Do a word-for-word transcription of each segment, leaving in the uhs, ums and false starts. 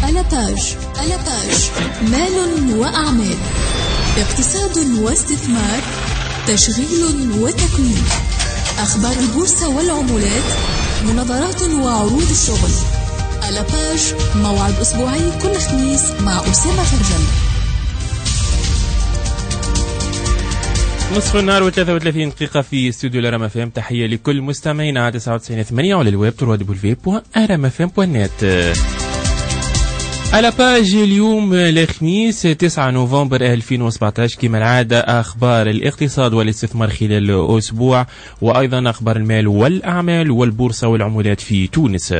ألاباج. ألاباج مال وأعمال، اقتصاد واستثمار، تشغيل وتكوين، أخبار البورصة والعملات، مناظرات وعروض الشغل. ألاباج موعد أسبوعي كل خميس مع أسامة فرجل. نصف النهار وثلاثة وثلاثين دقيقة في استوديو لرام اف ام. تحية لكل مستمعينا تسعة وتسعين ثمانية وعلى الويب ترو دبليو بوان ارام اف ام بوان نت. على باج اليوم الخميس تسعة نوفمبر ألفين وسبعطاش كما العادة أخبار الاقتصاد والاستثمار خلال الأسبوع، وأيضا أخبار المال والأعمال والبورصة والعملات في تونس.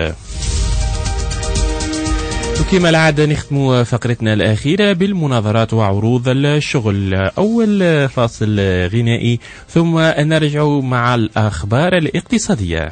وكما العادة نختم فقرتنا الأخيرة بالمناظرات وعروض الشغل. أول فاصل غنائي ثم نرجع مع الأخبار الاقتصادية.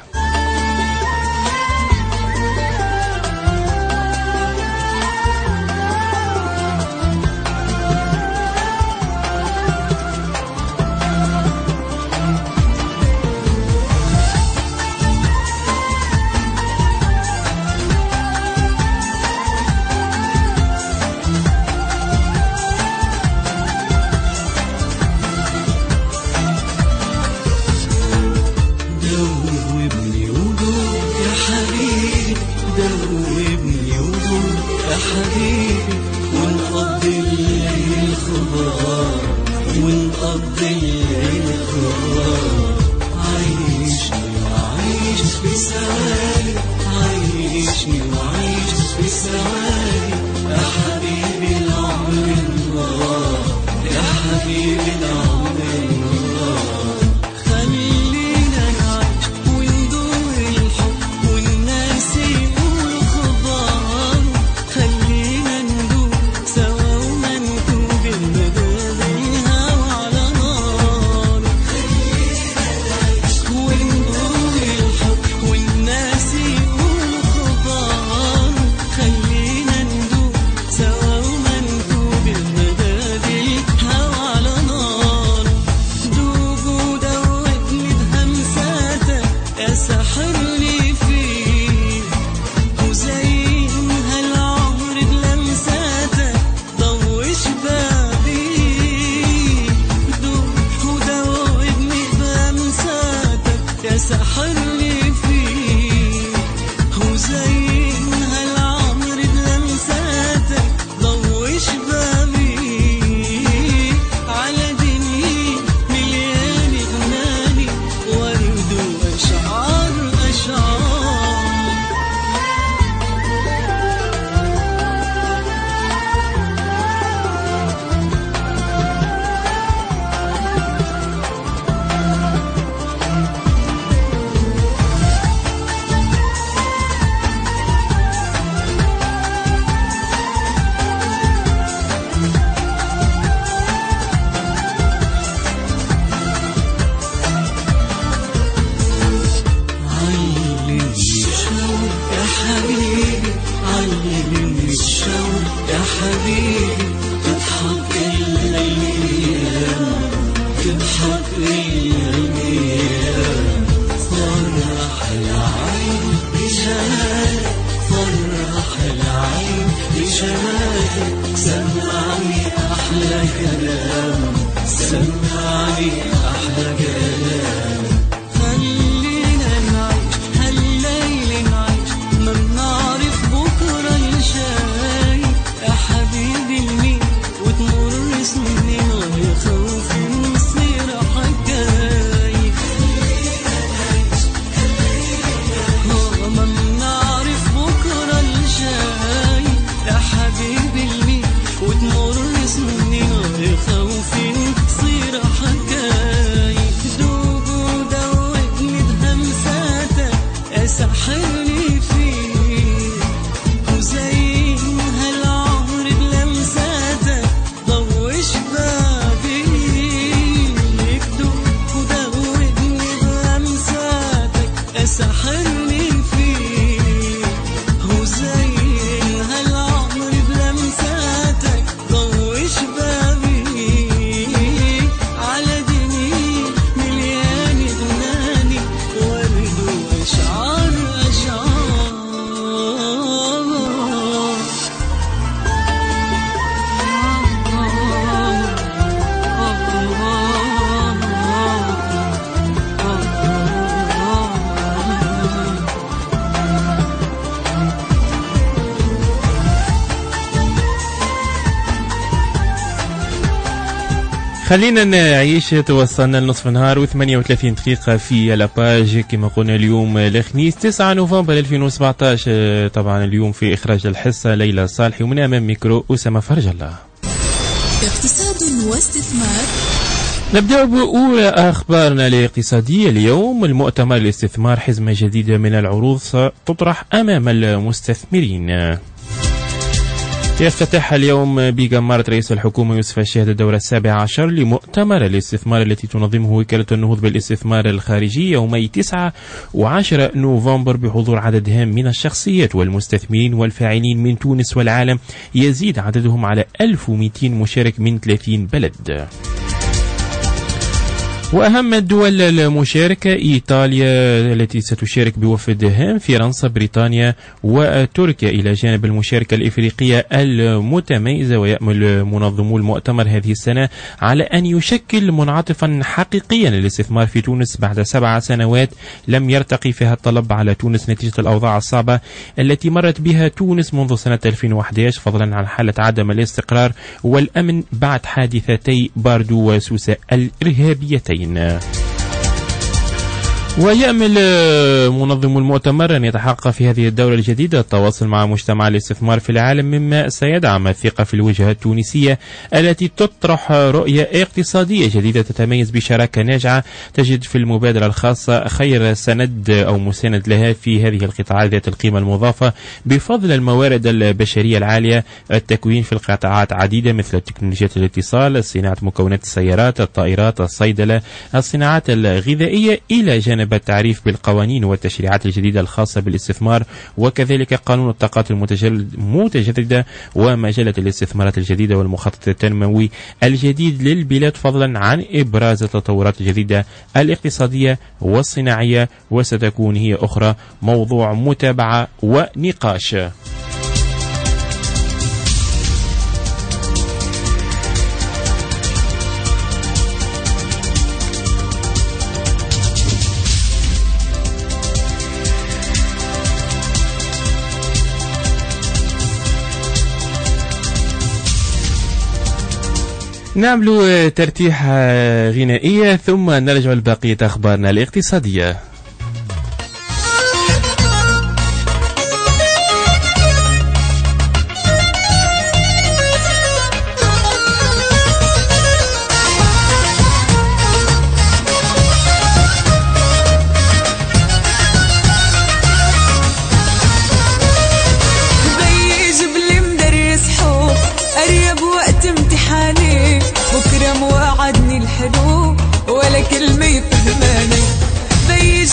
وتمر سنين غير خوف صير حكاية. خلينا نعيش. توصلنا لنصف النهار وثمانية وثلاثين دقيقة في لاباج كما قلنا اليوم الخميس تسعة نوفمبر ألفين وسبعطاش. طبعا اليوم في إخراج الحصة ليلى صالحي ومن أمام ميكرو أسامة فرج الله. اقتصاد واستثمار. نبدأ بأولى أخبارنا الاقتصادية اليوم. المؤتمر الاستثمار حزمة جديدة من العروض ستطرح أمام المستثمرين. يفتتح اليوم بجمارة رئيس الحكومة يوسف الشاهد الدورة السابعة عشر لمؤتمر الاستثمار التي تنظمه وكالة النهوض بالاستثمار الخارجي يومي تسعة وعشرة نوفمبر بحضور عدد هام من الشخصيات والمستثمرين والفاعلين من تونس والعالم، يزيد عددهم على ألف ومئتين مشارك من ثلاثين بلد. وأهم الدول المشاركة إيطاليا التي ستشارك بوفد هام، فرنسا، بريطانيا وتركيا، إلى جانب المشاركة الإفريقية المتميزة. ويأمل منظمو المؤتمر هذه السنة على أن يشكل منعطفا حقيقيا للاستثمار في تونس بعد سبع سنوات لم يرتقي فيها الطلب على تونس نتيجة الأوضاع الصعبة التي مرت بها تونس منذ سنة ألفين وأحد عشر، فضلا عن حالة عدم الاستقرار والأمن بعد حادثتي باردو وسوسة الإرهابيتين. ويأمل منظم المؤتمر أن يتحقق في هذه الدورة الجديدة التواصل مع مجتمع الاستثمار في العالم، مما سيدعم الثقة في الوجهة التونسية التي تطرح رؤية اقتصادية جديدة تتميز بشراكة ناجعة تجد في المبادرة الخاصة خير سند أو مساند لها في هذه القطاعات ذات القيمة المضافة بفضل الموارد البشرية العالية، التكوين في القطاعات عديدة مثل تكنولوجيات الاتصال، صناعة مكونات السيارات، الطائرات، الصيدلة، الصناعات الغذائية، إلى جانب التعريف بالقوانين والتشريعات الجديدة الخاصة بالاستثمار، وكذلك قانون الطاقات المتجددة ومجلة الاستثمارات الجديدة والمخطط التنموي الجديد للبلاد، فضلا عن إبراز التطورات الجديدة الاقتصادية والصناعية، وستكون هي أخرى موضوع متابعة ونقاش. نعمل ترتيحة غنائية ثم نرجع لبقية أخبارنا الاقتصادية. ولا كلمة يفهماني، بيجي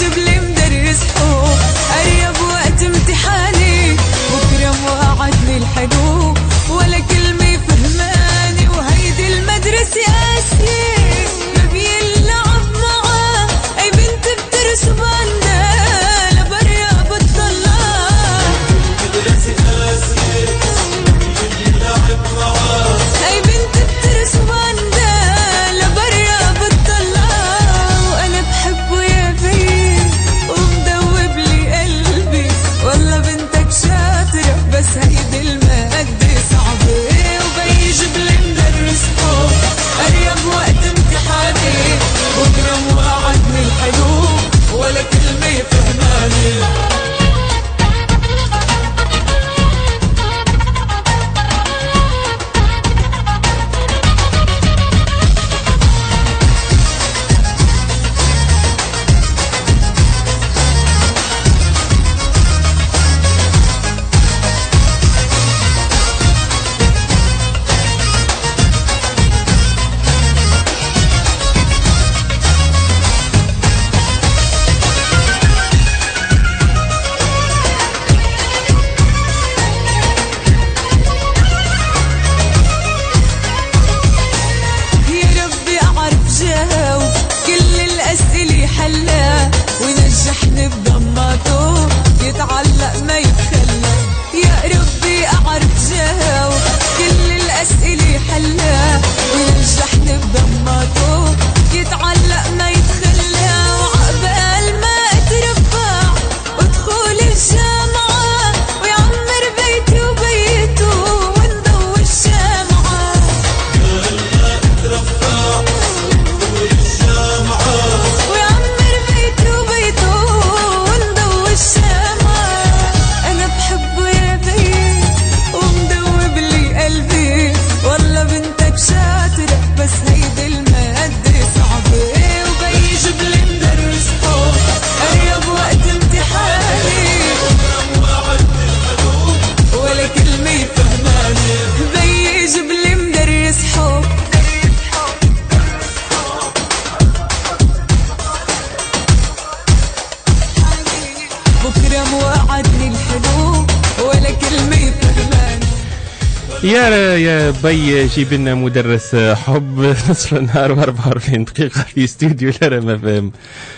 يا يا بي جيب لنا مدرس حب نصف النهار وأربعة وأربعين دقيقة في استوديو لرم فهم.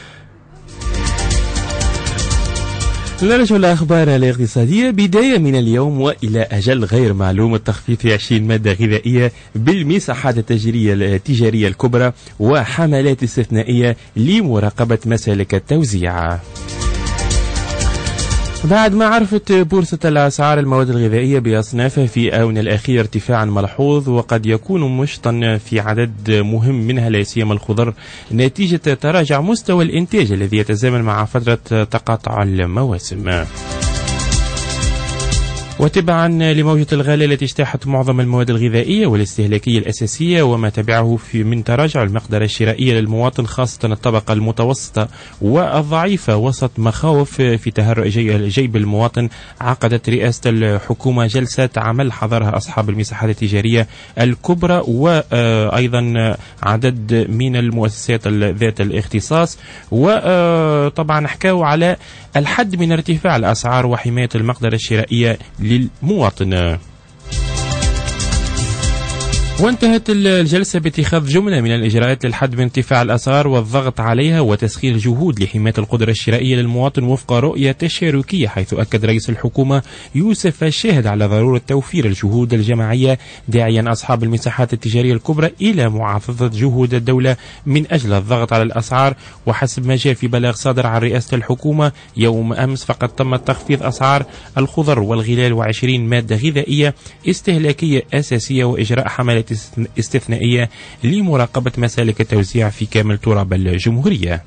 نرجع الأخبار الاقتصادية. بداية من اليوم وإلى أجل غير معلوم التخفيض في عشرين مادة غذائية بالمساحات التجارية التجارية الكبرى وحملات استثنائية لمراقبة مسالك التوزيع. بعد ما عرفت بورصة الأسعار المواد الغذائية بأصنافها في آونة الأخير ارتفاعا ملحوظ وقد يكون مشطا في عدد مهم منها لا سيما الخضر نتيجة تراجع مستوى الإنتاج الذي يتزامن مع فترة تقاطع المواسم. وتبعا لموجة الغلاء التي اجتاحت معظم المواد الغذائية والاستهلاكية الأساسية وما تبعه في من تراجع المقدرة الشرائية للمواطن خاصة الطبقة المتوسطة والضعيفة وسط مخاوف في تهرؤ جيب المواطن، عقدت رئاسة الحكومة جلسة عمل حضرها أصحاب المساحات التجارية الكبرى وأيضا عدد من المؤسسات ذات الاختصاص، وطبعا حكاوا على الحد من ارتفاع الأسعار وحماية المقدرة الشرائية للمواطن. وانتهت الجلسة باتخاذ جملة من الإجراءات للحد من ارتفاع الأسعار والضغط عليها وتسخير جهود لحماية القدرة الشرائية للمواطن وفق رؤية تشاركية، حيث أكد رئيس الحكومة يوسف الشاهد على ضرورة توفير الجهود الجماعية، داعيا أصحاب المساحات التجارية الكبرى إلى معافظة جهود الدولة من أجل الضغط على الأسعار. وحسب ما جاء في بلاغ صادر عن رئاسة الحكومة يوم أمس فقد تم تخفيض أسعار الخضر والغلال وعشرين مادة غذائية استهلاكية أساسية وإجراء حملات استثنائية لمراقبة مسالك التوزيع في كامل تراب الجمهورية.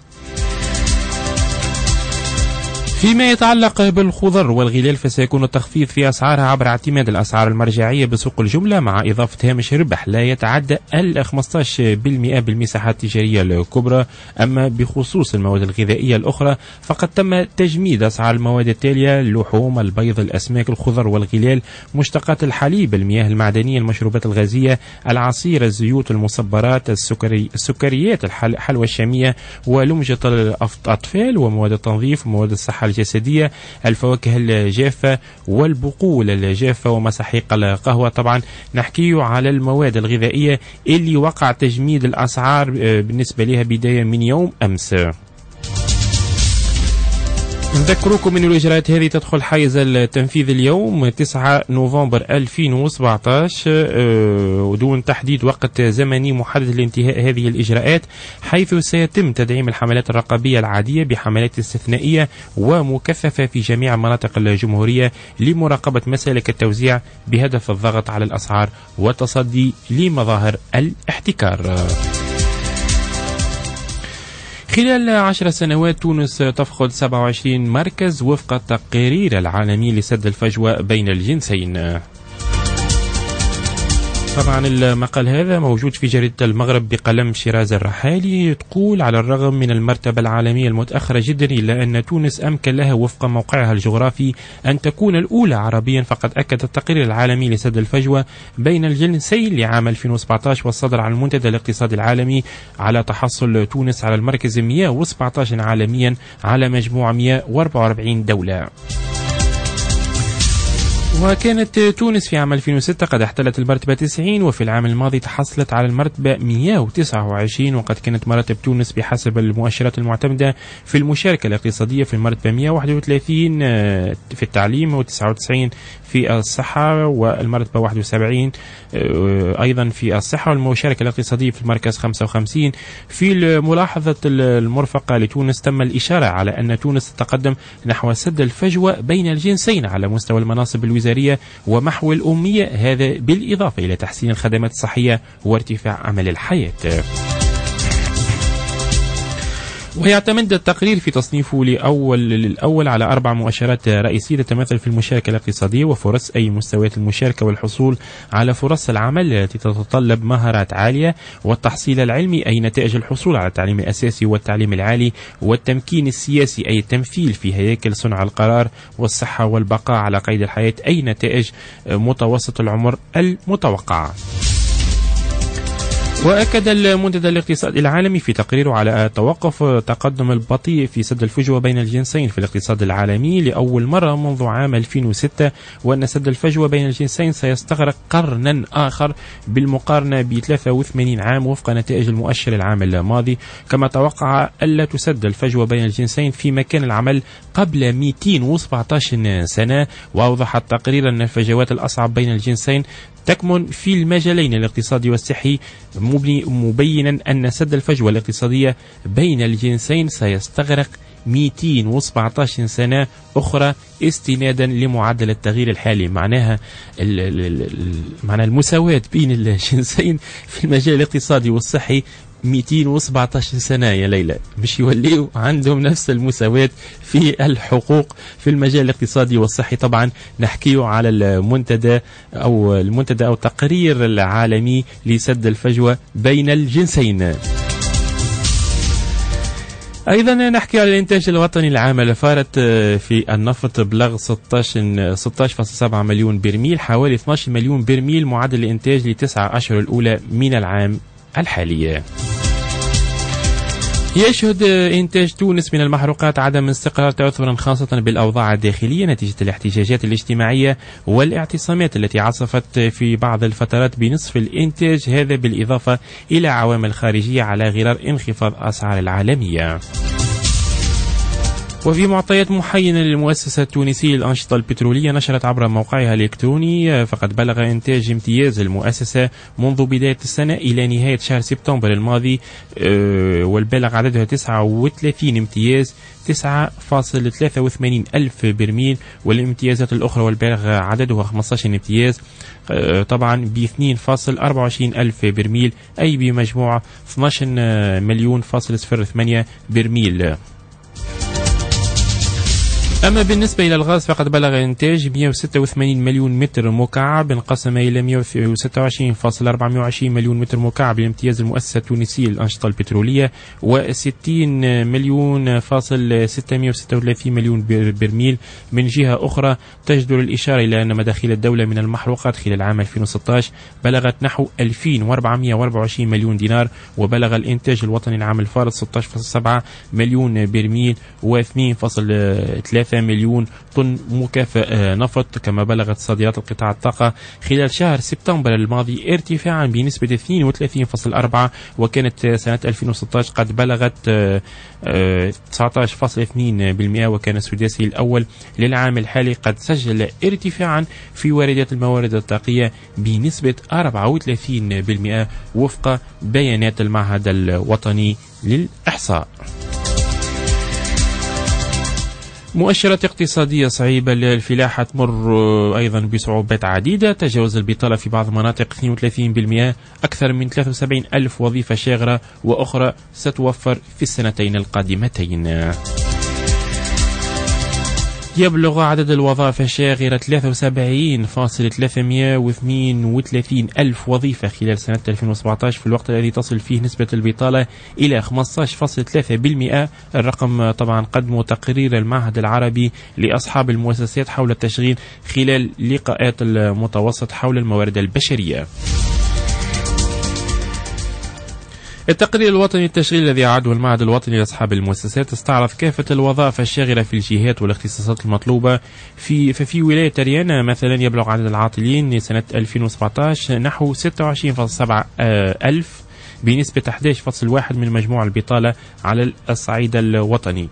فيما يتعلق بالخضر والغلال فسيكون التخفيض في أسعارها عبر اعتماد الأسعار المرجعية بسوق الجملة مع إضافة هامش ربح لا يتعدى ال خمسة عشر بالمئة بالمساحات التجارية الكبرى. أما بخصوص المواد الغذائية الأخرى فقد تم تجميد أسعار المواد التالية: اللحوم، البيض، الأسماك، الخضر والغلال، مشتقات الحليب، المياه المعدنية، المشروبات الغازية، العصير، الزيوت، المصبرات، السكري السكريات، الحلوى الشامية، ولمجة الأطفال، ومواد التنظيف، ومواد الصحة الجسدية، الفواكه الجافة والبقول الجافة، ومساحيق القهوة. طبعا نحكي على المواد الغذائية اللي وقع تجميد الأسعار بالنسبة لها بداية من يوم أمس. نذكركم أن الإجراءات هذه تدخل حيز التنفيذ اليوم تسعة نوفمبر ألفين وسبعة عشر ودون تحديد وقت زمني محدد لانتهاء هذه الإجراءات، حيث سيتم تدعيم الحملات الرقابية العادية بحملات استثنائية ومكثفة في جميع مناطق الجمهورية لمراقبة مسالك التوزيع بهدف الضغط على الأسعار والتصدي لمظاهر الاحتكار. خلال عشر سنوات تونس تفقد سبعة وعشرين مركز وفق التقرير العالمي لسد الفجوة بين الجنسين. طبعا المقال هذا موجود في جريدة المغرب بقلم شيراز الرحالي. تقول: على الرغم من المرتبة العالمية المتأخرة جدا إلا أن تونس أمكن لها وفق موقعها الجغرافي أن تكون الأولى عربيا. فقد أكد التقرير العالمي لسد الفجوة بين الجنسين لعام ألفين وسبعة عشر والصدر عن المنتدى الاقتصادي العالمي على تحصل تونس على المركز مئة وسبعة عشر عالميا على مجموع مئة وأربعة وأربعين دولة. وكانت تونس في عام ألفين وستة قد احتلت المرتبة تسعين، وفي العام الماضي تحصلت على المرتبة مئة وتسعة وعشرين، وقد كانت مراتب تونس بحسب المؤشرات المعتمدة في المشاركة الاقتصادية في المرتبة مئة وواحد وثلاثين في التعليم وتسعة وتسعين في الصحة، والمرتبة واحد وسبعين أيضا في الصحة، والمشاركة الاقتصادية في المركز خمسة وخمسين. في ملاحظة المرفقة لتونس تم الإشارة على أن تونس تتقدم نحو سد الفجوة بين الجنسين على مستوى المناصب الوزارية ومحو الأمية، هذا بالإضافة إلى تحسين الخدمات الصحية وارتفاع عمل الحياة. ويعتمد التقرير في تصنيفه لأول للأول على أربع مؤشرات رئيسية تتمثل في المشاركة الاقتصادية وفرص أي مستويات المشاركة والحصول على فرص العمل التي تتطلب مهارات عالية، والتحصيل العلمي أي نتائج الحصول على التعليم الأساسي والتعليم العالي، والتمكين السياسي أي التمثيل في هياكل صنع القرار، والصحة والبقاء على قيد الحياة أي نتائج متوسط العمر المتوقعة. وأكد المنتدى الاقتصادي العالمي في تقريره على توقف التقدم البطيء في سد الفجوة بين الجنسين في الاقتصاد العالمي لأول مرة منذ عام ألفين وستة، وأن سد الفجوة بين الجنسين سيستغرق قرنا آخر بالمقارنة ب ثلاثة وثمانين عام وفق نتائج المؤشر العام الماضي. كما توقع ألا تسد الفجوة بين الجنسين في مكان العمل قبل مئتين وسبعة عشر سنة. وأوضح التقرير أن الفجوات الأصعب بين الجنسين تكمن في المجالين الاقتصادي والصحي، مبينا أن سد الفجوة الاقتصادية بين الجنسين سيستغرق مئتين وسبعة عشر سنة أخرى استنادا لمعدل التغيير الحالي. معناها معنى المساواة بين الجنسين في المجال الاقتصادي والصحي مئتين وسبعة عشر سنة يا ليلى، مش يوليوا عندهم نفس المساواة في الحقوق في المجال الاقتصادي والصحي. طبعا نحكيه على المنتدى أو المنتدى أو التقرير العالمي لسد الفجوة بين الجنسين. أيضا نحكي على الإنتاج الوطني العام الفارط في النفط بلغ ستة عشر فاصلة سبعة مليون برميل، حوالي اثني عشر مليون برميل معدل الإنتاج لتسعة أشهر الأولى من العام الحالي. يشهد إنتاج تونس من المحروقات عدم استقرار تأثرا خاصة بالأوضاع الداخلية نتيجة الاحتجاجات الاجتماعية والاعتصامات التي عصفت في بعض الفترات بنصف الإنتاج، هذا بالإضافة إلى عوامل خارجية على غرار انخفاض أسعار العالمية. وفي معطيات محينة للمؤسسة التونسية للأنشطة البترولية نشرت عبر موقعها الإلكتروني، فقد بلغ إنتاج امتياز المؤسسة منذ بداية السنة إلى نهاية شهر سبتمبر الماضي والبالغ عددها تسعة وثلاثين امتياز تسعة فاصلة ثلاثة وثمانين ألف برميل، والامتيازات الأخرى والبالغ عددها خمسة عشر امتياز طبعا ب اثنين فاصلة أربعة وعشرين ألف برميل، أي بمجموعة اثني عشر مليون فاصلة صفر ثمانية برميل. أما بالنسبة إلى الغاز فقد بلغ إنتاج مئة وستة وثمانين مليون متر مكعب انقسم إلى مئة وستة وعشرين فاصلة أربعمئة وعشرين مليون متر مكعب لامتياز المؤسسة التونسية للأنشطة البترولية، وستين مليون فاصل ستمئة وستة وثلاثين مليون برميل. من جهة أخرى تجدر الإشارة إلى أن مداخيل الدولة من المحروقات خلال عام ألفين وستة عشر بلغت نحو ألفين وأربعمئة وأربعة وعشرين مليون دينار، وبلغ الإنتاج الوطني العام الفارط ستة عشر فاصلة سبعة مليون برميل واثنين فاصلة ثلاثة مليون طن مكافأة نفط. كما بلغت صادرات القطاع الطاقة خلال شهر سبتمبر الماضي ارتفاعا بنسبة اثنين وثلاثين فاصلة أربعة، وكانت سنة ألفين وستة عشر قد بلغت تسعة عشر فاصلة اثنين بالمئة، وكان السداسي الأول للعام الحالي قد سجل ارتفاعا في واردات الموارد الطاقية بنسبة أربعة وثلاثين بالمئة وفق بيانات المعهد الوطني للإحصاء. مؤشرات اقتصادية صعيبة. الفلاحة تمر أيضا بصعوبات عديدة، تجاوز البطالة في بعض المناطق اثنين وثلاثين بالمئة، أكثر من ثلاثة وسبعين ألف وظيفة شاغرة وأخرى ستوفر في السنتين القادمتين. يبلغ عدد الوظائف الشاغرة ثلاثة وسبعين فاصلة ثلاثمئة واثنين وثلاثين ألف وظيفة خلال سنة ألفين وسبعة عشر، في الوقت الذي تصل فيه نسبة البطالة إلى خمسة عشر فاصلة ثلاثة بالمئة. الرقم طبعا قدمه تقرير المعهد العربي لأصحاب المؤسسات حول التشغيل خلال لقاءات المتوسط حول الموارد البشرية. التقرير الوطني للتشغيل الذي أعده المعهد الوطني لأصحاب المؤسسات استعرض كافة الوظائف الشاغرة في الجهات والاختصاصات المطلوبة. في ففي ولاية تريان مثلا يبلغ عدد العاطلين سنة ألفين وسبعة عشر نحو ستة وعشرين فاصلة سبعة ألف بنسبة أحد عشر فاصلة واحد من مجموع البطالة على الصعيد الوطني.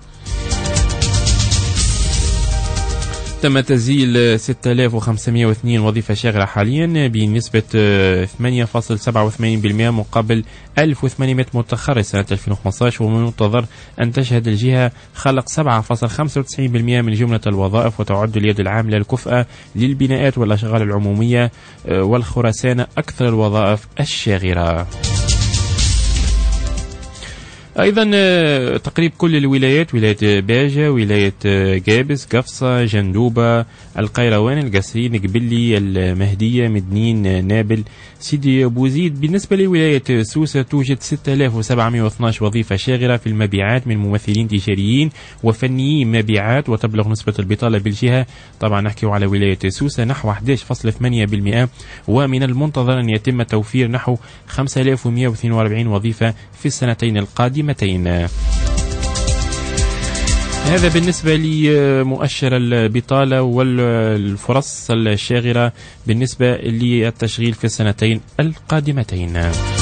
تم تسجيل ستة آلاف وخمسمئة واثنين وظيفة شاغرة حاليا بنسبة ثمانية فاصلة سبعة وثمانين بالمئة مقابل ألف وثمانمئة متخرج سنة ألفين وخمسة عشر، ومن المنتظر أن تشهد الجهة خلق سبعة فاصلة خمسة وتسعين بالمئة من جملة الوظائف، وتعد اليد العاملة الكفءة للبناءات والأشغال العمومية والخرسانة أكثر الوظائف الشاغرة. أيضا تقريب كل الولايات، ولاية باجة، ولاية جابس، قفصة، جندوبة، القيروان، القصرين، قبلي، المهدية، مدنين، نابل، سيدي بوزيد. بالنسبة لولاية سوسة توجد ستة آلاف وسبعمائة واثني عشر وظيفة شاغرة في المبيعات من ممثلين تجاريين وفنيين مبيعات، وتبلغ نسبة البطالة بالجهة، طبعا نحكي على ولاية سوسة، نحو أحد عشر فاصلة ثمانية بالمئة، ومن المنتظر أن يتم توفير نحو خمسة آلاف ومئة واثنين وأربعين وظيفة في السنتين القادمتين. هذا بالنسبة لمؤشر البطالة والفرص الشاغرة بالنسبة للتشغيل في السنتين القادمتين.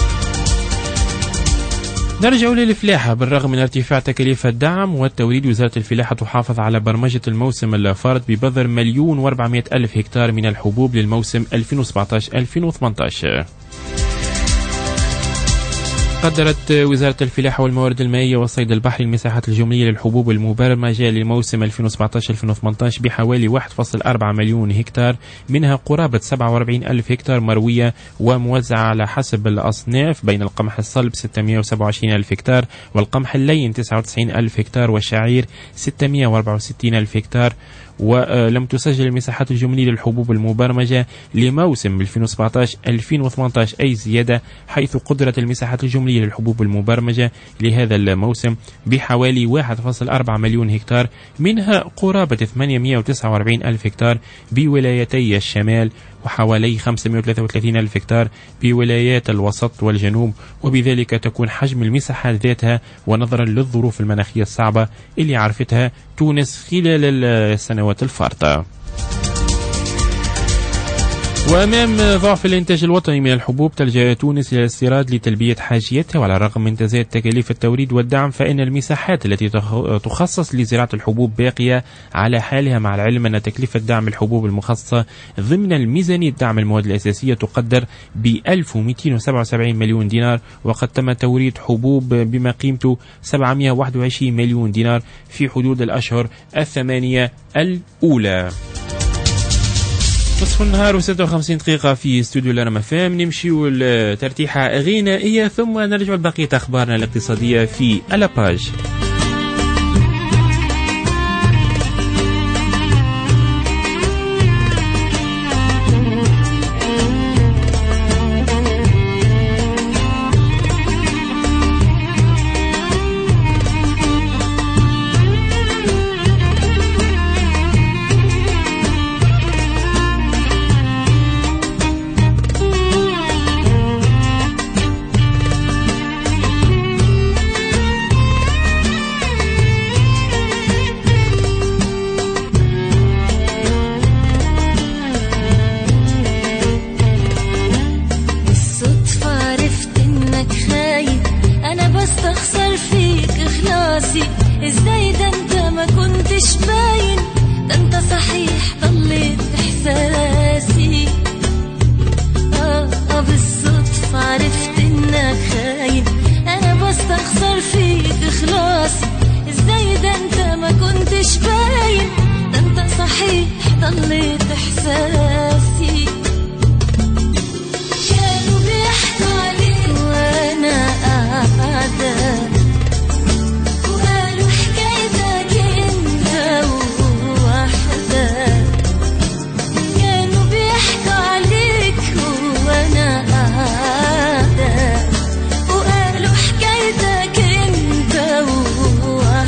نرجع للفلاحة. بالرغم من ارتفاع تكاليف الدعم والتوريد، وزارة الفلاحة تحافظ على برمجة الموسم الفارط ببذر مليون وأربعمائة ألف هكتار من الحبوب للموسم ألفين وسبعة عشر ألفين وثمانية عشر. قدرت وزارة الفلاحة والموارد المائية والصيد البحري المساحات الجملية للحبوب المبرمجة للموسم ألفين وسبعة عشر ألفين وثمانية عشر بحوالي واحد فاصلة أربعة مليون هكتار، منها قرابة سبعة وأربعين ألف هكتار مروية وموزعة على حسب الأصناف بين القمح الصلب ستمائة وسبعة وعشرين ألف هكتار، والقمح اللين تسعة وتسعين ألف هكتار، والشعير ستمائة وأربعة وستين ألف هكتار. ولم تسجل المساحات الجملية للحبوب المبرمجة لموسم ألفين وسبعة عشر ألفين وثمانية عشر أي زيادة، حيث قدرت المساحات الجملية للحبوب المبرمجة لهذا الموسم بحوالي واحد فاصلة أربعة مليون هكتار، منها قرابة ثمانمائة وتسعة وأربعين ألف هكتار بولايتي الشمال، وحوالي خمسمائة وثلاثة وثلاثين ألف هكتار بولايات الوسط والجنوب، وبذلك تكون حجم المساحات ذاتها ونظرا للظروف المناخية الصعبة اللي عرفتها تونس خلال السنوات الفارطة. وأمام ضعف الإنتاج الوطني من الحبوب تلجأ تونس إلى الاستيراد لتلبية حاجيتها، وعلى الرغم من تزايد تكاليف التوريد والدعم فإن المساحات التي تخصص لزراعة الحبوب باقية على حالها، مع العلم أن تكلفة دعم الحبوب المخصصة ضمن الميزانية دعم المواد الأساسية تقدر ب ألف ومئتين وسبعة وسبعين مليون دينار، وقد تم توريد حبوب بما قيمته سبعمائة وواحد وعشرين مليون دينار في حدود الأشهر الثمانية الأولى. نصف النهار وستة وخمسين دقيقة في استوديو لرما فام. نمشيو لترتيحة غنائية ثم نرجع لبقية أخبارنا الاقتصادية في ألاباج. ازاي ده انت ما كنتش باين، ده انت صحيح ضليت احساسي. اه اه بالصدفة عرفت انك خاين، انا بستخسر فيك اخلاصي. ازاي ده انت ما كنتش باين، ده انت صحيح ضليت احساسي. كانوا بيحكوا عليك وانا قاعدة،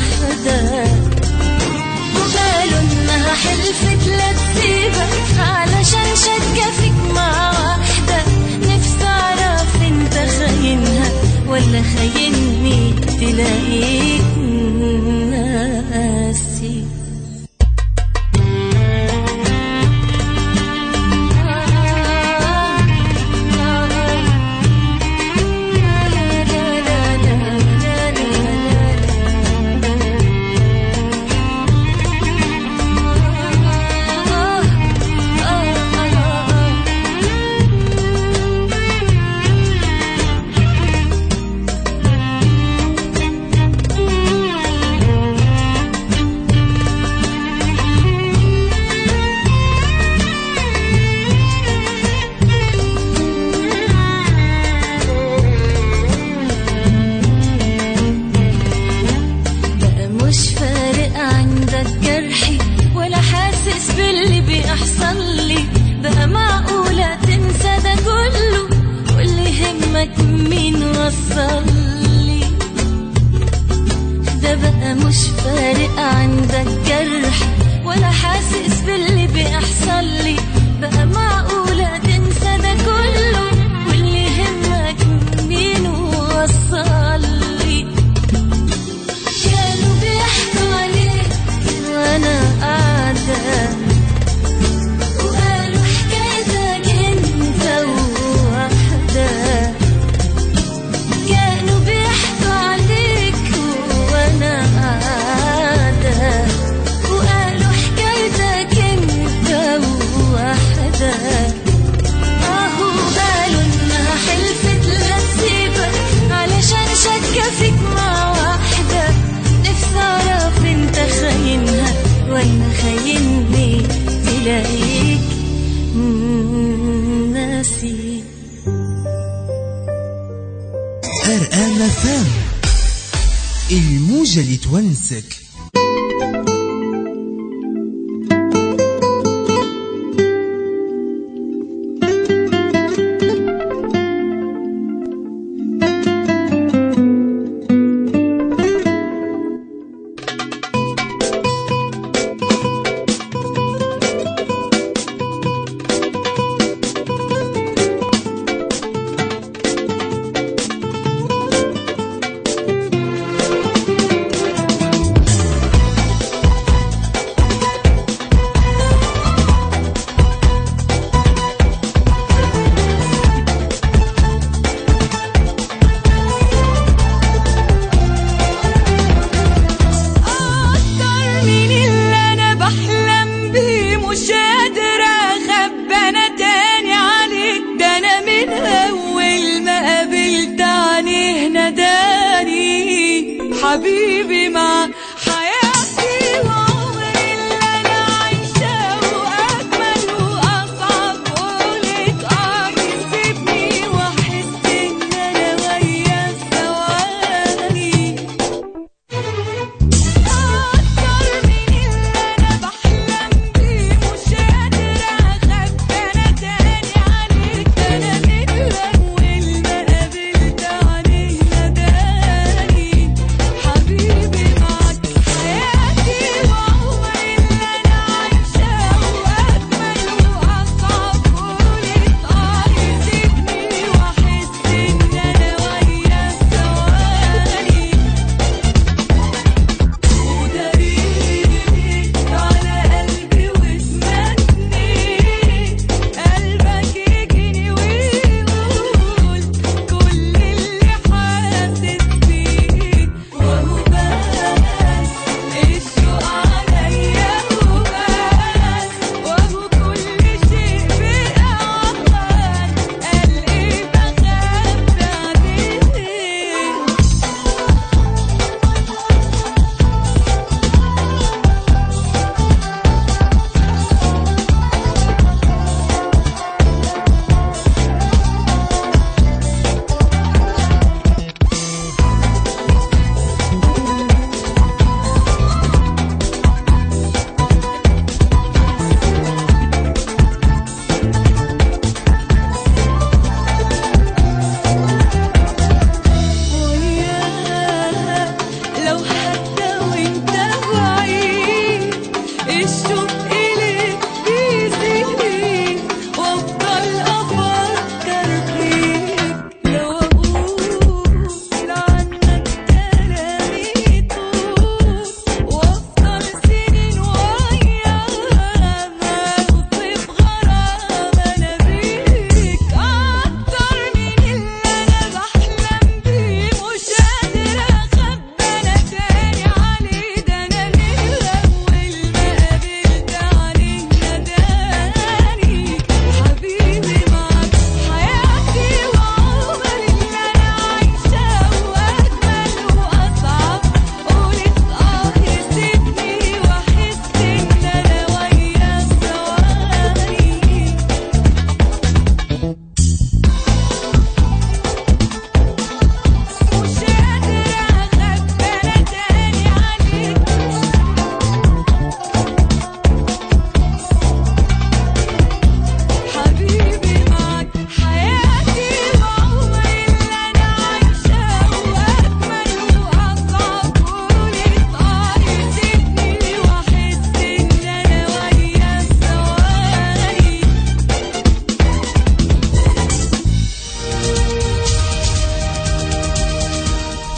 حلفت لا تسيبك على يهمك مين وصلي، ده بقى مش فارق عندك جرح ولا حاسس باللي بيحصل لي. بقى معقولة تنسى ده كله واللي يهمك مين وصلي. كانوا بيحكوا عليك وانا قاعدة وقالوا حكايتك انت ووحدة. كانوا بيحكوا عليك وانا قاعدة وقالوا حكايتك انت ووحدة. اهو قالوا انها حلفت لا تسيبك علشان شكة فيك مع واحدة. نفسي اعرف انت خاينها ولا خاينني تلاقيك ناسي. ار ام اف ام الموجة اللي تونسك.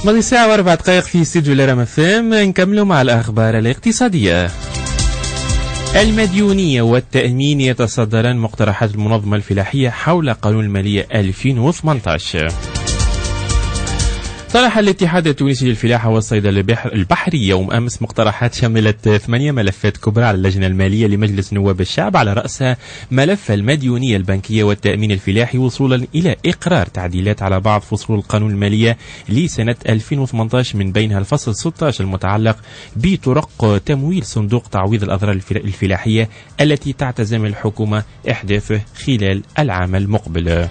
ماضي ساعة واربع دقائق في استديو لرام اف ام. نكملوا مع الأخبار الاقتصادية. المديونية والتأمين يتصدران مقترحات المنظمة الفلاحية حول قانون المالية ألفين وثمانية عشر. طرح الاتحاد التونسي للفلاحة والصيد البحري يوم أمس مقترحات شملت ثمانية ملفات كبرى على اللجنة المالية لمجلس نواب الشعب، على رأسها ملف المديونية البنكية والتأمين الفلاحي، وصولا إلى إقرار تعديلات على بعض فصول القانون المالية لسنة ألفين وثمانية عشر، من بينها الفصل ستة عشر المتعلق بطرق تمويل صندوق تعويض الأضرار الفلاحية التي تعتزم الحكومة إحداثه خلال العام المقبل.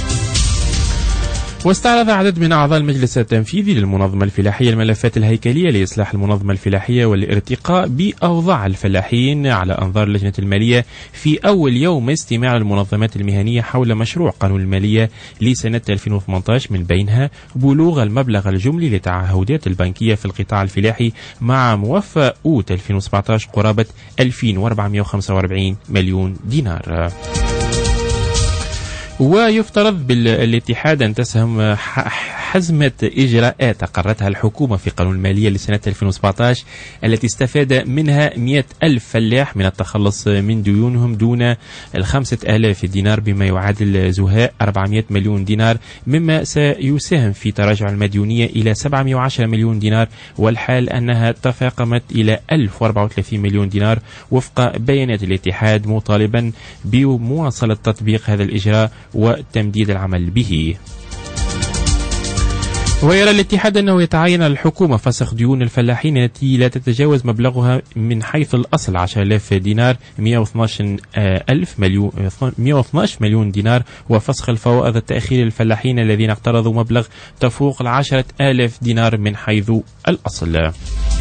واستعرض عدد من أعضاء المجلس التنفيذي للمنظمة الفلاحية الملفات الهيكلية لإصلاح المنظمة الفلاحية والارتقاء بأوضاع الفلاحين على أنظار اللجنة المالية في أول يوم استماع المنظمات المهنية حول مشروع قانون المالية لسنة ألفين وثمانية عشر، من بينها بلوغ المبلغ الجملي للتعهدات البنكية في القطاع الفلاحي مع موفى أوت ألفين وسبعة عشر قرابة ألفين وأربعمائة وخمسة وأربعين مليون دينار. ويفترض بالاتحاد أن تسهم حزمة إجراءات أقرتها الحكومة في قانون المالية لسنة ألفين وسبعة عشر التي استفاد منها مئة ألف فلاح من التخلص من ديونهم دون الخمسة آلاف دينار، بما يعادل زهاء أربعمائة مليون دينار، مما سيساهم في تراجع المديونية إلى سبعمائة وعشرة مليون دينار، والحال أنها تفاقمت إلى ألف وأربعة وثلاثين مليون دينار وفق بيانات الاتحاد، مطالبا بمواصلة تطبيق هذا الإجراء وتمديد العمل به. ويرى الاتحاد أنه يتعين على الحكومة فسخ ديون الفلاحين التي لا تتجاوز مبلغها من حيث الأصل عشرة آلاف دينار مئة واثني عشر ألف مليون مئة واثني عشر مليون دينار، وفسخ الفوائد التأخير للفلاحين الذين اقترضوا مبلغ تفوق العشرة آلاف دينار من حيث الأصل.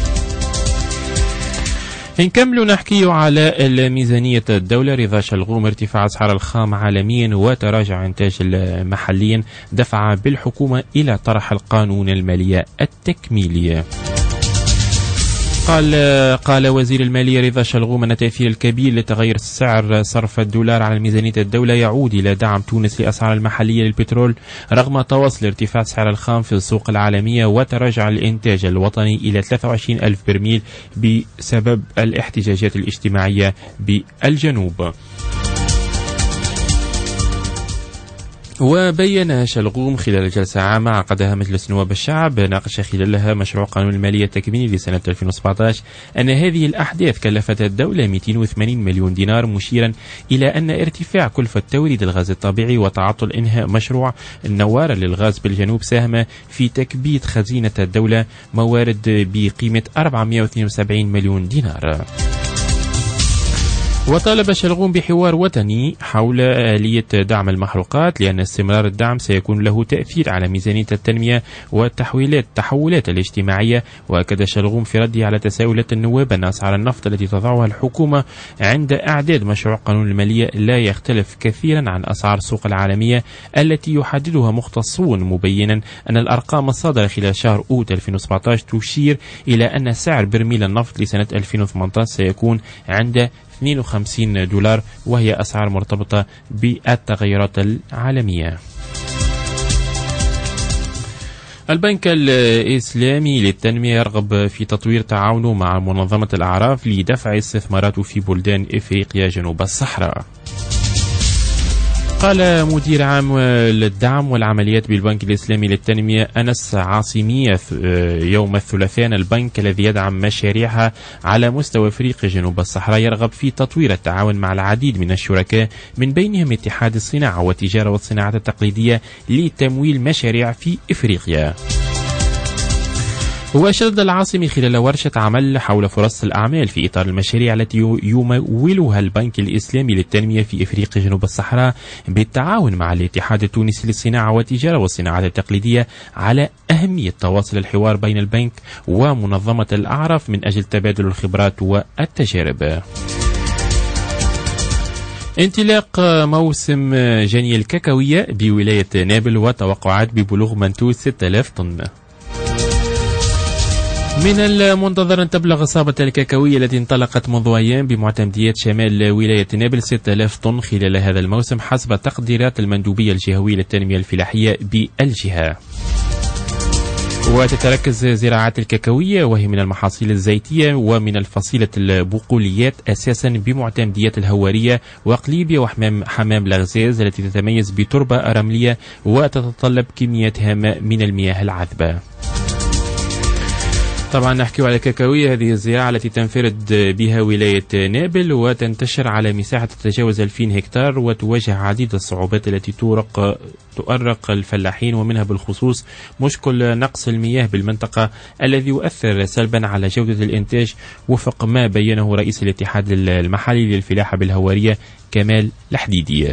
نكمل نحكي على ميزانية الدولة. رضا شلغوم: ارتفاع أسعار الخام عالميا وتراجع إنتاج محليا دفع بالحكومة إلى طرح القانون المالية التكميلي. قال قال وزير المالية رضا شلغوم أن التأثير الكبير لتغير سعر صرف الدولار على ميزانية الدولة يعود إلى دعم تونس لأسعار المحلية للبترول رغم تواصل ارتفاع سعر الخام في السوق العالمية وتراجع الإنتاج الوطني إلى ثلاثة وعشرين ألف برميل بسبب الاحتجاجات الاجتماعية بالجنوب. وبين شلغوم خلال جلسة عامة عقدها مجلس نواب الشعب ناقش خلالها مشروع قانون المالية التكميلي لسنة ألفين وسبعة عشر أن هذه الأحداث كلفت الدولة مئتين وثمانين مليون دينار، مشيرا إلى أن ارتفاع كلفة توريد الغاز الطبيعي وتعطل إنهاء مشروع النوارة للغاز بالجنوب ساهم في تكبيد خزينة الدولة موارد بقيمة أربعمائة واثنين وسبعين مليون دينار. وطالب شلغوم بحوار وطني حول آلية دعم المحروقات، لأن استمرار الدعم سيكون له تأثير على ميزانية التنمية والتحويلات التحولات الاجتماعية. وأكد شلغوم في رده على تساؤلات النواب أن أسعار النفط التي تضعها الحكومة عند إعداد مشروع قانون المالية لا يختلف كثيرا عن أسعار السوق العالمية التي يحددها مختصون، مبينا أن الأرقام الصادرة خلال شهر أوت ألفين وسبعة عشر تشير إلى أن سعر برميل النفط لسنة ألفين وثمانية عشر سيكون عند اثنين وخمسين دولار، وهي أسعار مرتبطة بالتغيرات العالمية. البنك الإسلامي للتنمية يرغب في تطوير تعاونه مع منظمة الأعراف لدفع استثماراته في بلدان إفريقيا جنوب الصحراء. قال مدير عام للدعم والعمليات بالبنك الإسلامي للتنمية أنس عاصمية يوم الثلاثاء البنك الذي يدعم مشاريعها على مستوى أفريقيا جنوب الصحراء يرغب في تطوير التعاون مع العديد من الشركاء من بينهم اتحاد الصناعة والتجارة والصناعات التقليدية لتمويل مشاريع في إفريقيا. وشدد العاصمي خلال ورشة عمل حول فرص الأعمال في إطار المشاريع التي يمولها البنك الإسلامي للتنمية في إفريقيا جنوب الصحراء بالتعاون مع الاتحاد التونسي للصناعة والتجارة والصناعات التقليدية على أهمية تواصل الحوار بين البنك ومنظمة الأعراف من أجل تبادل الخبرات والتجارب. انطلاق موسم جني الكاكاوية بولاية نابل وتوقعات ببلوغ منتوج ستة آلاف طن. من المنتظر أن تبلغ إصابة الكاكاوية التي انطلقت منذ أيام بمعتمديات شمال ولاية نابل ستة آلاف طن خلال هذا الموسم حسب تقديرات المندوبية الجهوية للتنمية الفلاحية بالجهة. وتتركز زراعات الكاكاوية وهي من المحاصيل الزيتية ومن الفصيلة البقوليات أساسا بمعتمديات الهوارية وقليبية وحمام حمام الغزاز التي تتميز بتربة رملية وتتطلب كميات هامة من المياه العذبة. طبعا نحكي على الكاكاوية، هذه الزراعة التي تنفرد بها ولاية نابل وتنتشر على مساحة تتجاوز ألفين هكتار وتواجه عديد الصعوبات التي تورق تؤرق الفلاحين، ومنها بالخصوص مشكل نقص المياه بالمنطقة الذي يؤثر سلبا على جودة الإنتاج وفق ما بينه رئيس الاتحاد المحلي للفلاحة بالهوارية كمال الحديدية.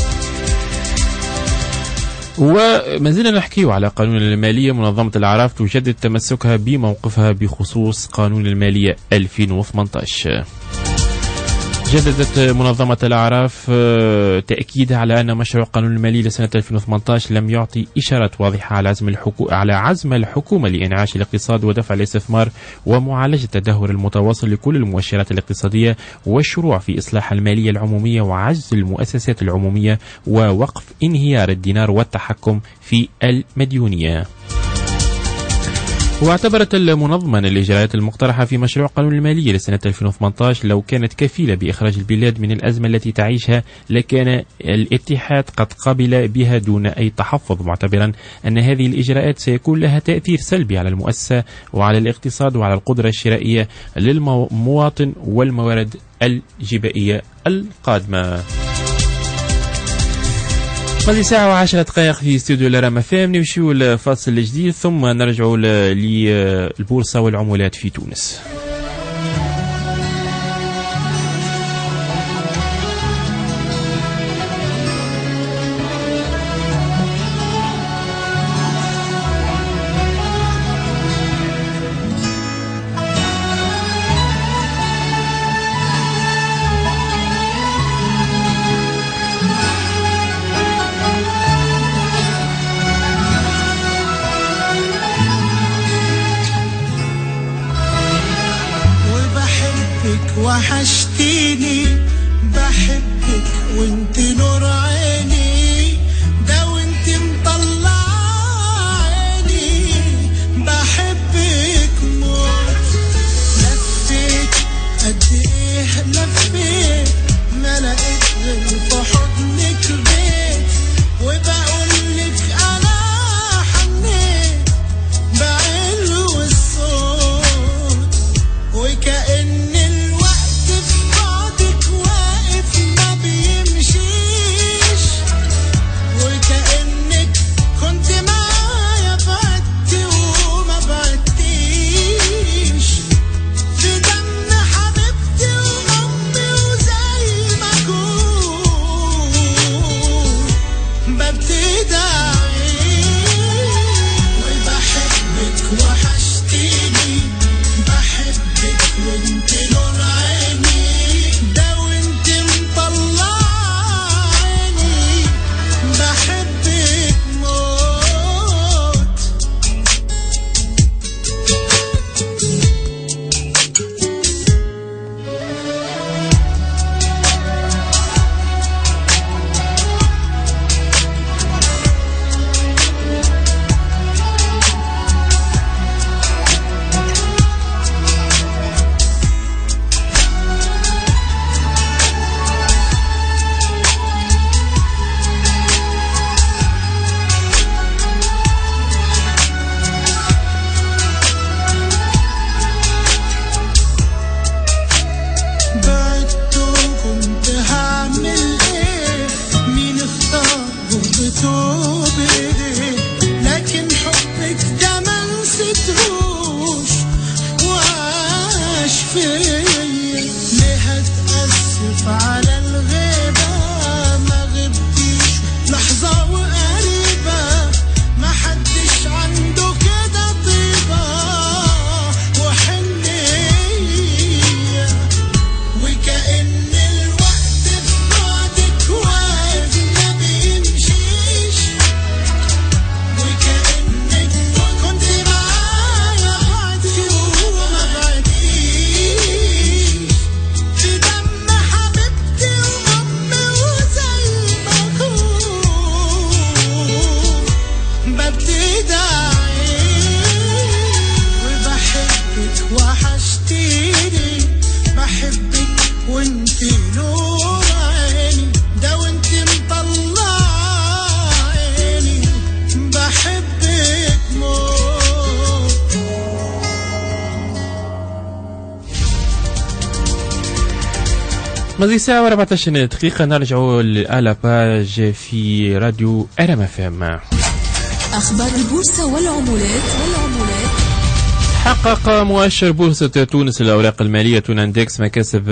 وما زلنا نحكي على قانون المالية. منظمة الأعراف تجدد تمسكها بموقفها بخصوص قانون المالية ألفين وثمانية عشر. جددت منظمة الأعراف تأكيدها على أن مشروع قانون المالي لسنة ألفين وثمانية عشر لم يعطي إشارات واضحة على عزم الحكو... على عزم الحكومة لإنعاش الاقتصاد ودفع الاستثمار ومعالجة التدهور المتواصل لكل المؤشرات الاقتصادية والشروع في إصلاح المالية العمومية وعجز المؤسسات العمومية ووقف انهيار الدينار والتحكم في المديونية. واعتبرت المنظمة الإجراءات المقترحة في مشروع قانون المالية لسنة ألفين وثمانية عشر لو كانت كفيلة بإخراج البلاد من الأزمة التي تعيشها لكان الاتحاد قد قبل بها دون أي تحفظ، معتبرا أن هذه الإجراءات سيكون لها تأثير سلبي على المؤسسة وعلى الاقتصاد وعلى القدرة الشرائية للمواطن والموارد الجبائية القادمة. ماضي ساعة وعشرة دقائق في استوديو لرام فام. نمشيو الفاصل الجديد ثم نرجع للبورصة والعملات في تونس. وحشتيني بحبك وانت نور عيني، ده وانت مطلع عيني بحبك موت. لفيت قد ايه لفيت ما لقيت غير في حضنك بيت، وبقولك انا حنيت بعلو الصوت، وكأن ماضي ساعة وأربعة عشر دقيقة نرجعوا على باج في راديو ار ام اف ام. أخبار البورصة والعملات والعملات حقق مؤشر بورصة تونس الأوراق المالية تون اندكس مكاسب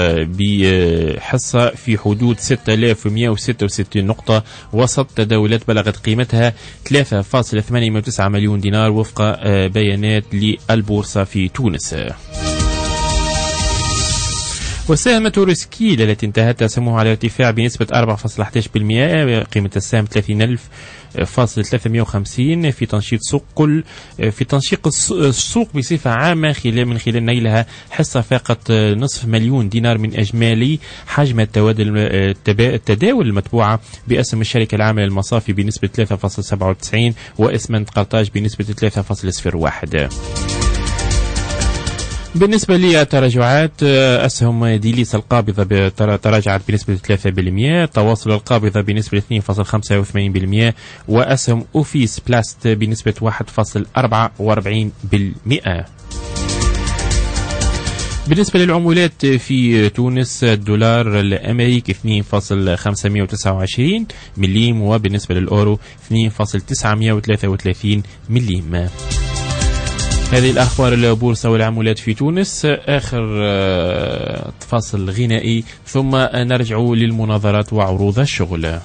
بحصة في حدود ستة آلاف ومئة وستة وستين نقطة وسط تداولات بلغت قيمتها ثلاثة فاصلة ثمانية وتسعين مليون دينار وفق بيانات للبورصة في تونس. وساهمت روسكيل التي انتهت أسهمها على ارتفاع بنسبة أربعة فاصلة واحد عشر بالمئة قيمة السهم ثلاثين ألف فاصل ثلاثمئة وخمسين في تنشيط سوق كل في تنشيط السوق بصفة عامة خلال من خلال نيلها حصة فاقت نصف مليون دينار من أجمالي حجم التداول المتبوعة باسم الشركة العامة للمصافي بنسبة ثلاثة فاصلة سبعة وتسعين واسمنت قرطاج بنسبة ثلاثة فاصلة صفر واحد. بالنسبة للتراجعات أسهم ديليس القابضة تراجعت بنسبة ثلاثة بالمئة، تواصل القابضة بنسبة اثنين فاصلة خمسة وثمانين بالمئة، وأسهم أوفيس بلاست بنسبة واحد فاصلة أربعة وأربعين بالمئة. بالنسبة للعملات في تونس الدولار الأمريكي اثنين فاصلة خمسمئة وتسعة وعشرين مليم، وبالنسبة للأورو اثنين فاصلة تسعمئة وثلاثة وثلاثين مليم. هذه الأخبار البورصة والعملات في تونس. آخر فاصل غنائي ثم نرجع للمناظرات وعروض الشغل.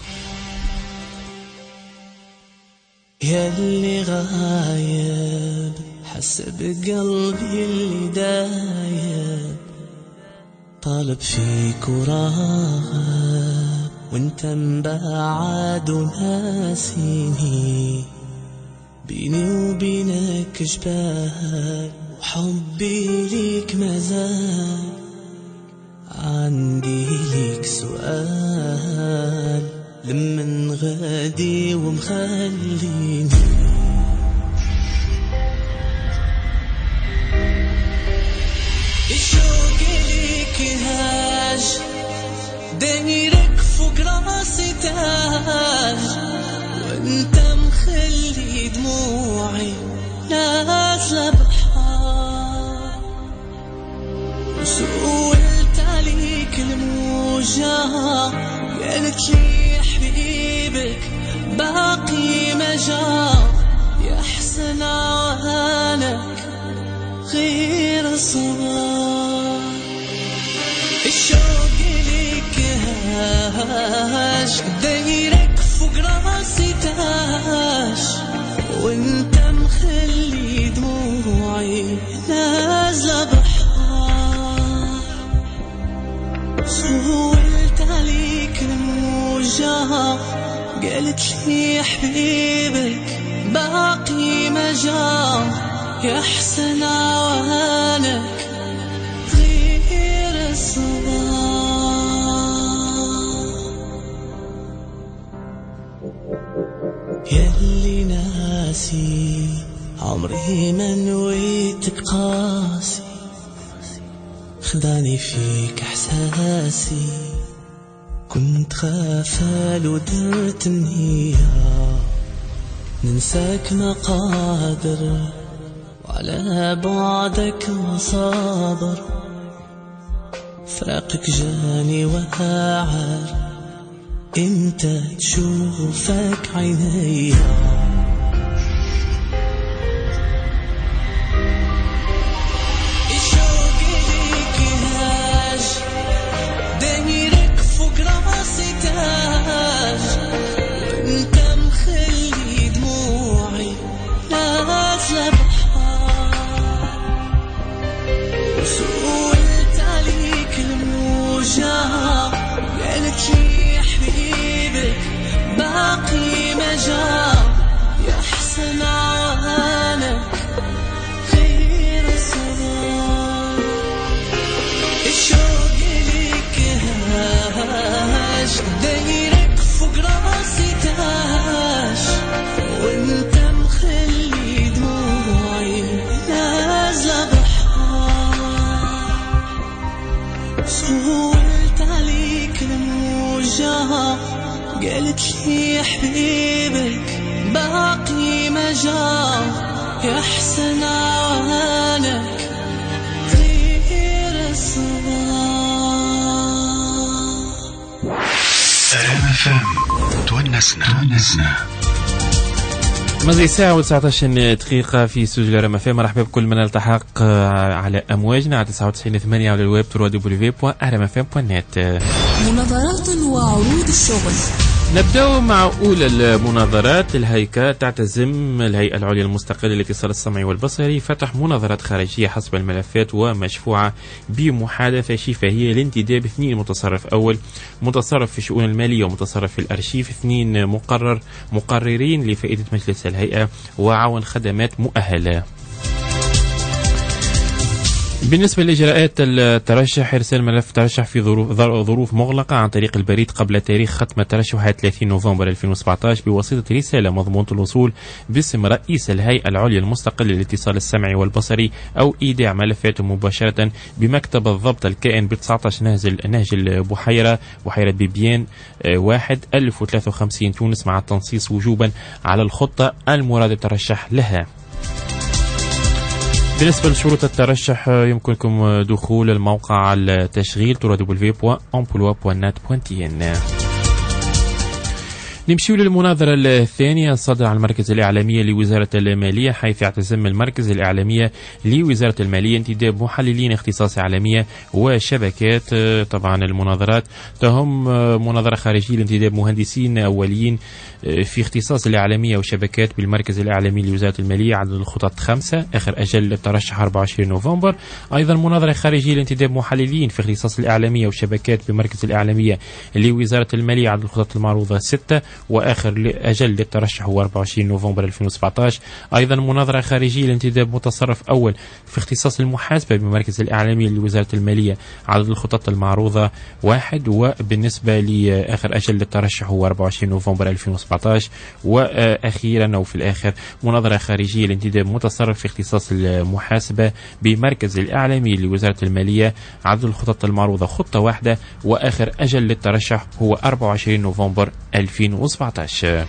ياللي غايب حس بقلبي اللي دايب طالب فيك وراغب وانت مبعد وناسيني بيني وبينك جبال وحبي ليك مازال عندي ليك سؤال لمن غادي ومخليني الشوق ليك هاج دايرك فوق راسي تاج وانت مخلي دموعي نازلة بحار وسئلت عليك الموجة قالت لي حبيبك باقي مجال يحسن عوانك غير الصبر الشوق ليك هاش دايرك فوق راسي تاش وانت مخلي دموعي نازلة بحار سولت عليك الموجة قالت لي حبيبك باقي مجال يحسن عوانك غير الصبر ياللي ناسي عمري ما نويتك قاسي خداني فيك احساسي كنت غافل ودرت النية ننساك ما قادر وعلى بعدك ما صابر فراقك جاني وعار انت تشوفك عيني الشوق ليك هاج دايرك فوق راسي تاج وانت مخلي دموعي نازلة بحار وسئلت عليك الموجة قالت لي باقي مجال يحسن عوانك غير الصبر الشوق ليك هاش دايرك فوق راسي تاش وانت مخلي دموعي نازلة بحار سولت عليك الموجة قالت لي حبيبك باقي مجال يحسن عوانك غير الصبر فام تونسنا تونسنا مازال ساعة وتسعة عشر دقيقة في استوديو رام اف ام. مرحبا بكل من التحق على أمواجنا على تسعة وتسعين ثمانية على الويب دبليو دبليو دوت ار اف ام دوت نت. مناظرات وعروض الشغل. نبدأ مع أولى المناظرات. الهيكة تعتزم الهيئة العليا المستقلة للاتصال السمعي والبصري فتح مناظرات خارجية حسب الملفات ومشفوعة بمحادثة شفهية لانتداب اثنين متصرف أول، متصرف في الشؤون المالية ومتصرف في الأرشيف، اثنين مقرر مقررين لفائدة مجلس الهيئة وعون خدمات مؤهلة. بالنسبة لإجراءات الترشح، إرسال ملف ترشح في ظروف, ظروف مغلقة عن طريق البريد قبل تاريخ ختم الترشح ثلاثين نوفمبر ألفين وسبعة عشر بواسطة رسالة مضمونة الوصول باسم رئيس الهيئة العليا المستقلة للاتصال السمعي والبصري، أو إيداع ملفاته مباشرة بمكتب الضبط الكائن ب تسعة عشر نهج نهج البحيرة بحيرة بيبيان واحد ألف وثلاثة وخمسين تونس، مع التنصيص وجوبا على الخطة المراد الترشح لها. بالنسبة لشروط الترشح، يمكنكم دخول الموقع التشغيل دبليو دبليو دبليو دوت امبلوا دوت نت دوت تي ان. نمشي للمناظرة الثانية الصادرة عن المركز الإعلامية لوزارة المالية، حيث يعتزم المركز الإعلامية لوزارة المالية انتداب محللين اختصاص إعلامية وشبكات. طبعا المناظرات تهم مناظرة خارجية لانتداب مهندسين أوليين في اختصاص الإعلامية وشبكات بالمركز الإعلامي لوزارة المالية. عدد الخطط خمسة، آخر أجل للترشح أربعة وعشرين نوفمبر. أيضا مناظرة خارجية لانتداب محللين في اختصاص الإعلامية وشبكات بالمركز الإعلامية لوزارة المالية. عدد الخطط المعروضة ستة، وآخر أجل للترشح هو أربعة وعشرين نوفمبر ألفين وسبعة عشر. أيضا مناظرة خارجية لانتداب متصرف أول في اختصاص المحاسبة بالمركز الإعلامي لوزارة المالية. عدد الخطط المعروضة واحد، وبالنسبة لآخر أجل للترشح هو أربعة وعشرين نوفمبر ألفين وسبعة عشر. وأخيرا أو في الآخر مناظرة خارجية لانتداب متصرف في اختصاص المحاسبة بمركز الإعلامي لوزارة المالية. عدد الخطط المعروضة خطة واحدة، وآخر أجل للترشح هو أربعة وعشرين نوفمبر ألفين وسبعة عشر.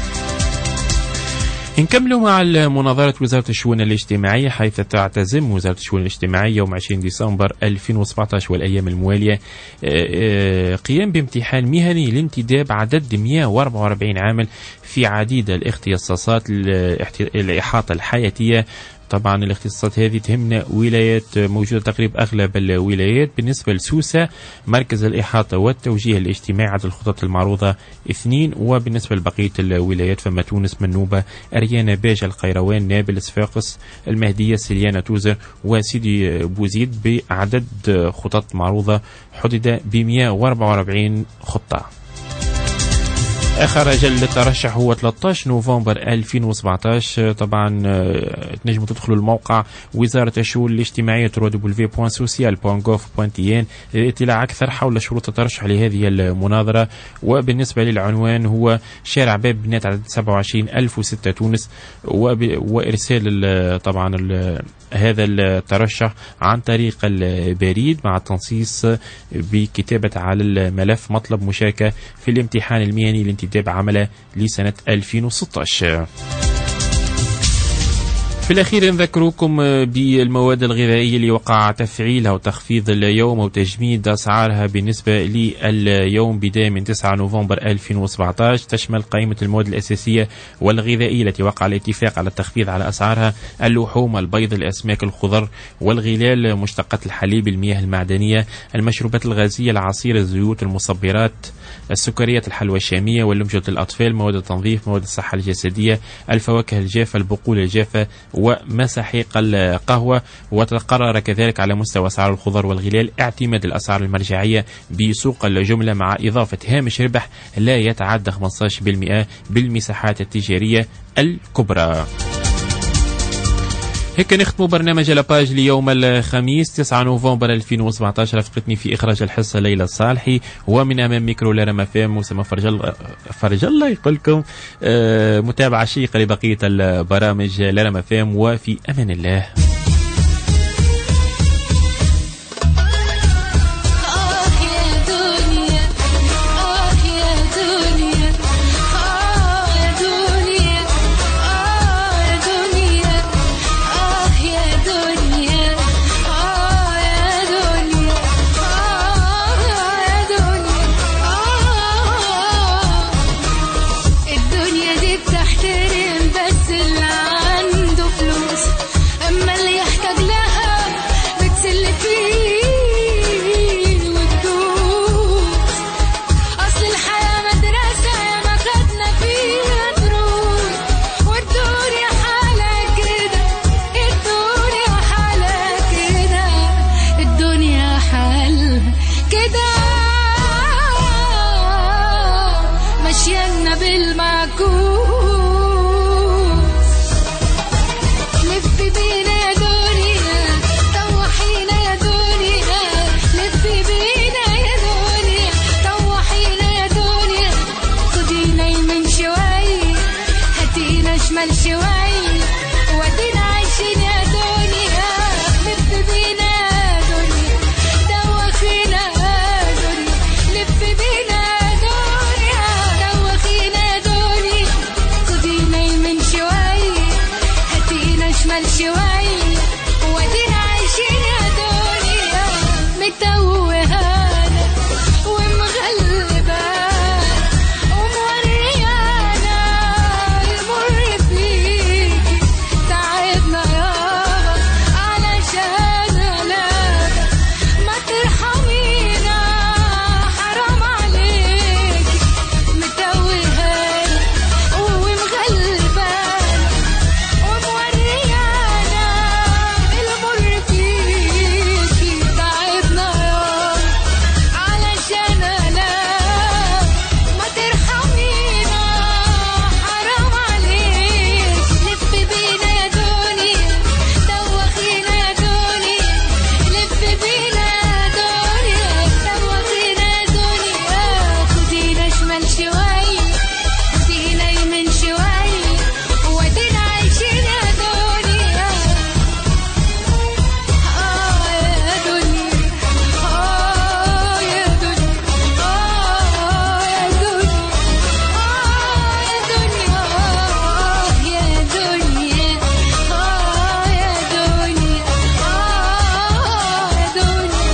نكملوا مع مناظرة وزارة الشؤون الاجتماعية، حيث تعتزم وزارة الشؤون الاجتماعية يوم عشرين ديسمبر ألفين وسبعة عشر والأيام الموالية قيام بامتحان مهني لانتداب عدد مئة وأربعة وأربعين عامل في عديد الاختصاصات الإحاطة الحياتية. طبعا الاختصاصات هذه تهمنا ولايات موجودة تقريبا أغلب الولايات. بالنسبة لسوسة مركز الإحاطة والتوجيه الاجتماعي عدد الخطط المعروضة اثنين، وبالنسبة لبقية الولايات فما تونس، منوبة، أريانا، باجة، القيروان، نابل، صفاقس، المهدية، سليانة، توزر وسيدي بوزيد بعدد خطط معروضة حدد ب مئة وأربعة وأربعين خطة. آخر أجل للترشح هو ثلاثة عشر نوفمبر ألفين وسبعة عشر. طبعا تنجموا تدخلوا الموقع وزارة الشؤون الاجتماعية دبليو دبليو دبليو دوت سوسيال دوت غوف دوت تي ان للاطلاع أكثر حول شروط الترشح لهذه المناظرة. وبالنسبة للعنوان هو شارع باب بنات عدد سبعة وعشرين ألف وستة تونس، وإرسال طبعا هذا الترشح عن طريق البريد مع التنصيص بكتابة على الملف مطلب مشاركة في الامتحان المهني لانتداب عمله لسنة ألفين وستة عشر. في الأخير نذكركم بالمواد الغذائية اللي وقع تفعيلها وتخفيض اليوم وتجميد أسعارها بالنسبة لليوم بداية من تسعة نوفمبر ألفين وسبعة عشر. تشمل قائمة المواد الأساسية والغذائية التي وقع الاتفاق على التخفيض على أسعارها: اللحوم، البيض، الأسماك، الخضر والغلال، مشتقات الحليب، المياه المعدنية، المشروبات الغازية، العصير، الزيوت، المصبرات، السكريات، الحلوى الشامية، واللمجة الأطفال، مواد التنظيف، مواد الصحة الجسدية، الفواكه الجافة، البقول الجافة، ومساحيق القهوة. وتقرر كذلك على مستوى أسعار الخضر والغلال اعتماد الأسعار المرجعية بسوق الجملة مع إضافة هامش ربح لا يتعدى خمسة عشر بالمئة بالمساحات التجارية الكبرى. هيك نختم برنامج لاباج ليوم الخميس تسعة نوفمبر ألفين وسبعة عشر. رافقتني في إخراج الحصة ليلى الصالحي، ومن أمام ميكرو لرم فام موسى فرج الله فرج الله يقول لكم آه متابعة شيقة لبقية البرامج لرم فام، وفي أمان الله. اللي بتحترم بس اللي عنده فلوس، أما اللي يحتاج لها بتسل فيه وتدوس. أصل الحياة مدرسة ما خدنا فيها دروس، والدنيا حالة كده، الدنيا حالة كده، الدنيا حالة كده، مشينا بالمعكوس. لف بينا يا دنيا طوحينا يا دنيا، لف بينا يا دنيا طوحينا يا دنيا، خدينا يمين شوية هاتينا شمال شوية، ودينا عايشين يا دنيا. لف بينا يا دنيا دوخينا يا دنيا، لف بينا يا دنيا دوخينا يا دنيا، خدينا يمين شوية هاتينا شمال شوية، ودينا عايشين يا دنيا. متوهانا ومغلبانا وموريانا المر فيكي، تعبنا يابا علشان غلابة، ما ترحمينا حرام عليكي. متوهانا ومغلبانا وموريانا المر فيكي، تعبنا يابا علشان غلابة، ما ترحمينا حرام عليكي. لف بينا يا دنيا دوخينا يا دنيا، لف بينا يا دنيا دوخينا يا دنيا، خدينا شمال شوية خدينا يمين شوية، ودينا عايشين يا دنيا. آه يا دنيا آه يا دنيا آه يا دنيا آه يا دنيا آه يا دنيا آه يا دنيا آه يا دنيا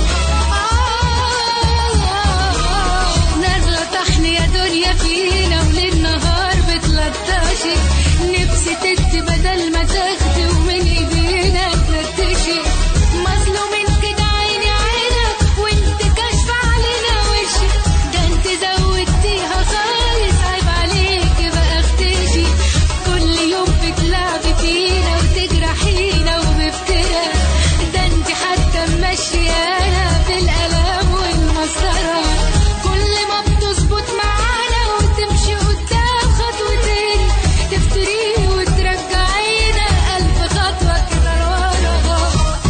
آه. نازلة طحن يا دنيا فينا وللنهار بتلطشي، نفسي تدي بدل ما تاخدي ومن ايدينا تلتشي، مظلومين كده عيني عينك وانت كاشفة علينا وشك، ده انت زودتيها خالص عيب عليكي بقى اختشي، كل يوم بتلعبي فينا وتجرحينا وبفترة، ده انت حتى ماشيانا بالقلم والمسطرة، كل ما بتظبط معانا وتمشي قدام خطوتين تفتري وترجعينا ألف خطوة كده لورا.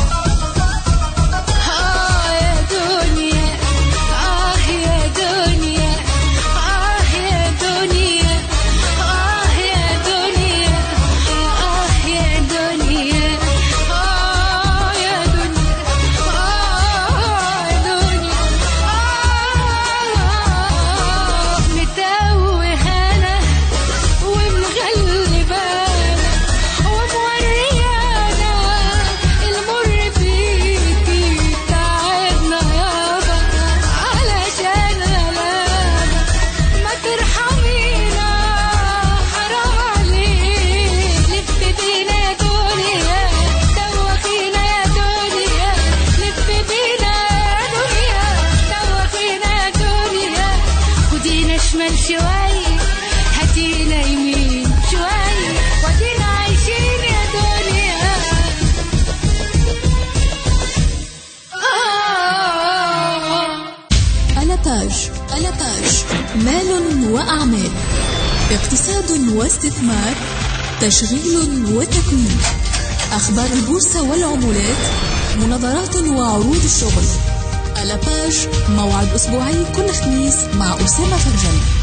آه يا دنيا آه يا دنيا آه يا دنيا آه يا دنيا آه يا دنيا آه يا دنيا آه يا دنيا آه. متوهانا ومغلبانا وموريانا المر فيكي، تعبنا يابا علشان غلابة، ما ترحمينا حرام عليك. لف بينا يا دنيا دوخينا يا دنيا، لف بينا يا دنيا دوخينا يا دنيا، خدينا شمال شوية هاتينا يمين شوية، ودينا عايشين يا دنيا. آه. ألاباج ألاباج مال وأعمال، اقتصاد واستثمار، تشغيل وتكوين، أخبار البورصة والعملات، مناظرات وعروض الشغل. ألاباج موعد أسبوعي كل خميس مع أسامة فرجاني.